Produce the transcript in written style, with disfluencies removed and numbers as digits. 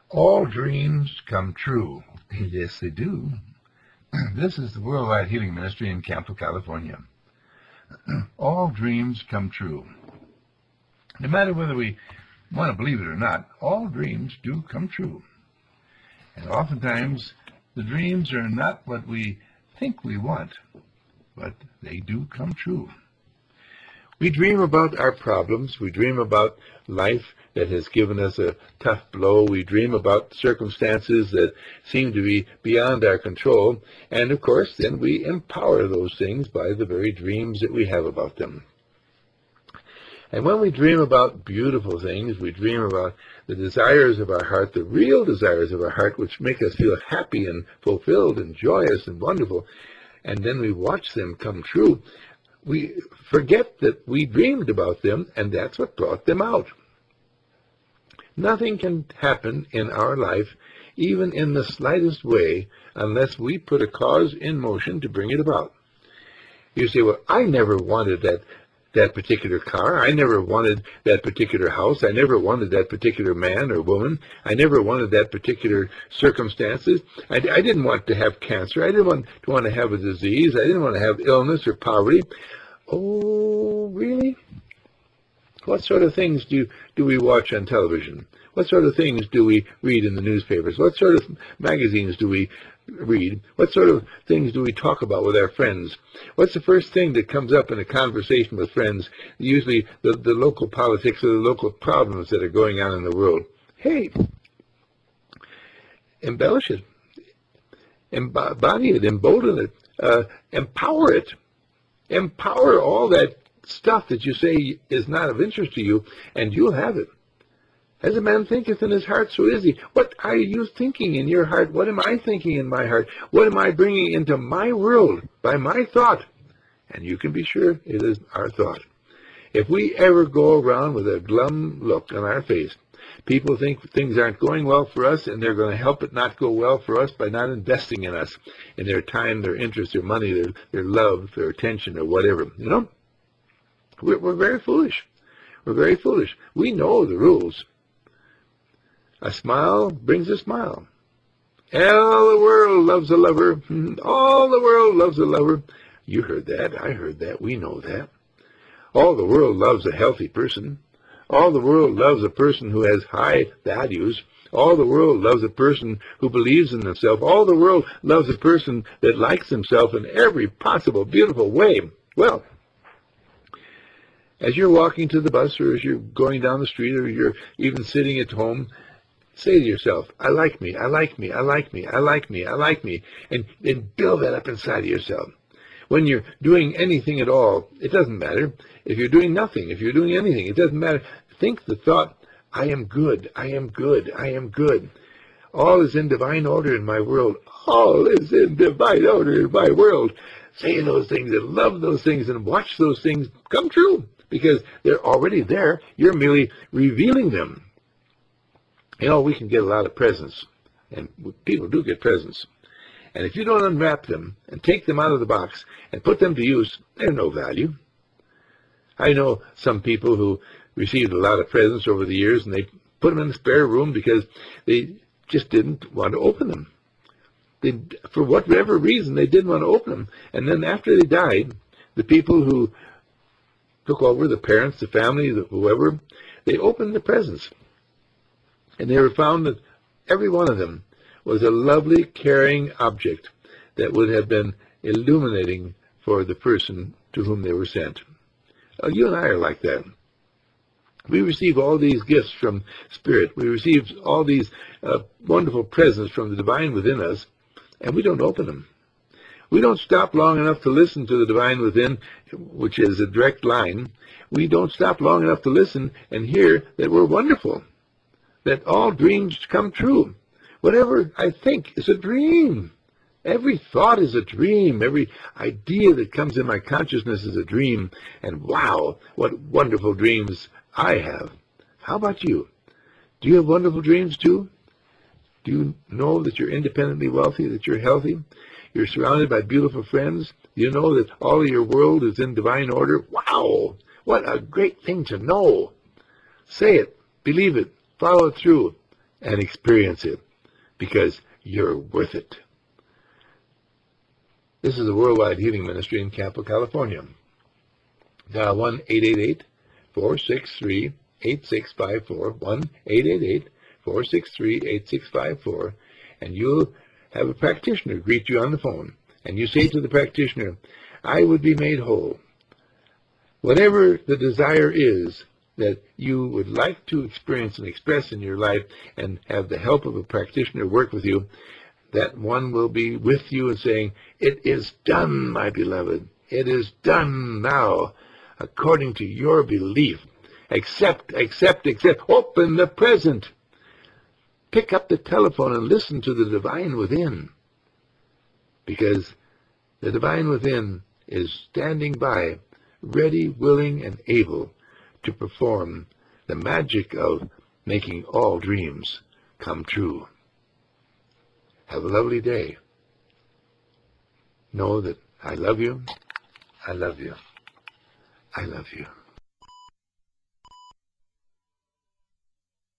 All dreams come true. Yes, they do. This is the Worldwide Healing Ministry in Campo, California. All dreams come true. No matter whether we want to believe it or not, all dreams do come true. And oftentimes, the dreams are not what we think we want, but they do come true. We dream about our problems. We dream about life that has given us a tough blow. We dream about circumstances that seem to be beyond our control. And, of course, then we empower those things by the very dreams that we have about them. And when we dream about beautiful things, we dream about the desires of our heart, the real desires of our heart, which make us feel happy and fulfilled and joyous and wonderful, and then we watch them come true, we forget that we dreamed about them, and that's what brought them out. Nothing can happen in our life, even in the slightest way, unless we put a cause in motion to bring it about. You say, well, I never wanted that particular car. I never wanted that particular house. I never wanted that particular man or woman. I never wanted that particular circumstances. I didn't want to have cancer. I didn't want to have a disease. I didn't want to have illness or poverty. Oh, really? What sort of things do we watch on television? What sort of things do we read in the newspapers? What sort of magazines do we read? What sort of things do we talk about with our friends? What's the first thing that comes up in a conversation with friends? Usually the local politics or the local problems that are going on in the world. Hey, embellish it, embody it, embolden it, empower it. Empower all that stuff that you say is not of interest to you, and you'll have it. As a man thinketh in his heart, so is he. What are you thinking in your heart? What am I thinking in my heart? What am I bringing into my world by my thought? And you can be sure it is our thought. If we ever go around with a glum look on our face, people think things aren't going well for us, and they're going to help it not go well for us by not investing in us, in their time, their interest, their money, their love, their attention, or whatever. You know, we're very foolish. We're very foolish. We know the rules. A smile brings a smile. All the world loves a lover. All the world loves a lover. You heard that. I heard that. We know that. All the world loves a healthy person. All the world loves a person who has high values. All the world loves a person who believes in himself. All the world loves a person that likes himself in every possible beautiful way. Well, as you're walking to the bus, or as you're going down the street, or you're even sitting at home, say to yourself, I like me, I like me, I like me, I like me, I like me, and build that up inside of yourself. When you're doing anything at all, it doesn't matter. If you're doing nothing, if you're doing anything, it doesn't matter. Think the thought, I am good, I am good, I am good. All is in divine order in my world. All is in divine order in my world. Say those things and love those things and watch those things come true, because they're already there. You're merely revealing them. You know, we can get a lot of presents, and people do get presents. And if you don't unwrap them and take them out of the box and put them to use, they're no value. I know some people who received a lot of presents over the years, and they put them in the spare room because they just didn't want to open them. For whatever reason, they didn't want to open them. And then after they died, the people who took over, the parents, the family, whoever, they opened the presents. And they were found that every one of them was a lovely, caring object that would have been illuminating for the person to whom they were sent. You and I are like that. We receive all these gifts from Spirit. We receive all these wonderful presents from the divine within us, and we don't open them. We don't stop long enough to listen to the divine within, which is a direct line. We don't stop long enough to listen and hear that we're wonderful, that all dreams come true. Whatever I think is a dream. Every thought is a dream. Every idea that comes in my consciousness is a dream. And wow, what wonderful dreams I have. How about you? Do you have wonderful dreams too? Do you know that you're independently wealthy, that you're healthy? You're surrounded by beautiful friends? Do you know that all of your world is in divine order? Wow, what a great thing to know. Say it, believe it, follow it through, and experience it, because you're worth it. This is the Worldwide Healing Ministry in Campo, California. Dial 1-888-463-8654, 1-888-463-8654, and you'll have a practitioner greet you on the phone. And you say to the practitioner, I would be made whole. Whatever the desire is that you would like to experience and express in your life, and have the help of a practitioner work with you, that one will be with you and saying, it is done, my beloved. It is done now, according to your belief. Accept, accept, accept. Open the present. Pick up the telephone and listen to the divine within, because the divine within is standing by, ready, willing, and able to perform the magic of making all dreams come true. Have a lovely day. Know that I love you. I love you. I love you.